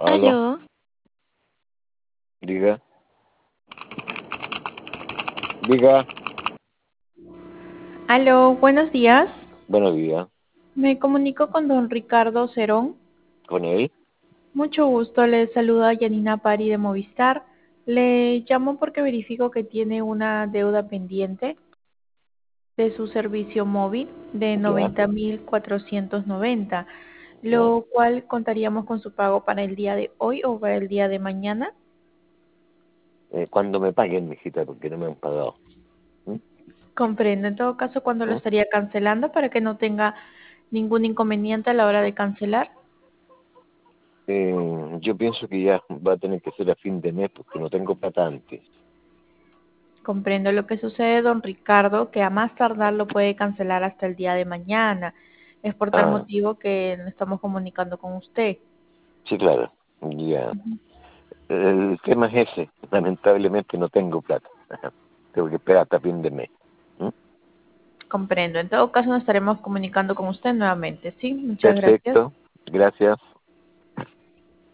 Aló, Aló, diga, diga, Aló, buenos días. buenos días, Me comunico con don Ricardo Cerón. ¿con él? Mucho gusto, le saluda Yanina Pari de Movistar. Le llamo porque verifico que tiene una deuda pendiente de su servicio móvil de Ya, 90.490, ya. lo cual contaríamos con su pago para el día de hoy o para el día de mañana. ¿Cuándo me paguen, mijita? Porque no me han pagado. ¿Mm? Comprendo. En todo caso, ¿cuándo lo ¿Mm? estaría cancelando para que no tenga ningún inconveniente a la hora de cancelar? Yo pienso que ya va a tener que ser a fin de mes porque no tengo plata antes. Comprendo lo que sucede, don Ricardo, que a más tardar lo puede cancelar hasta el día de mañana. Es por tal Ah, motivo que nos estamos comunicando con usted. sí, claro, ya. Ujú. El tema es ese, lamentablemente no tengo plata. Ajá. Tengo que esperar hasta fin de mes. ¿Mm? Comprendo. En todo caso, nos estaremos comunicando con usted nuevamente. Sí, muchas gracias. Perfecto, gracias.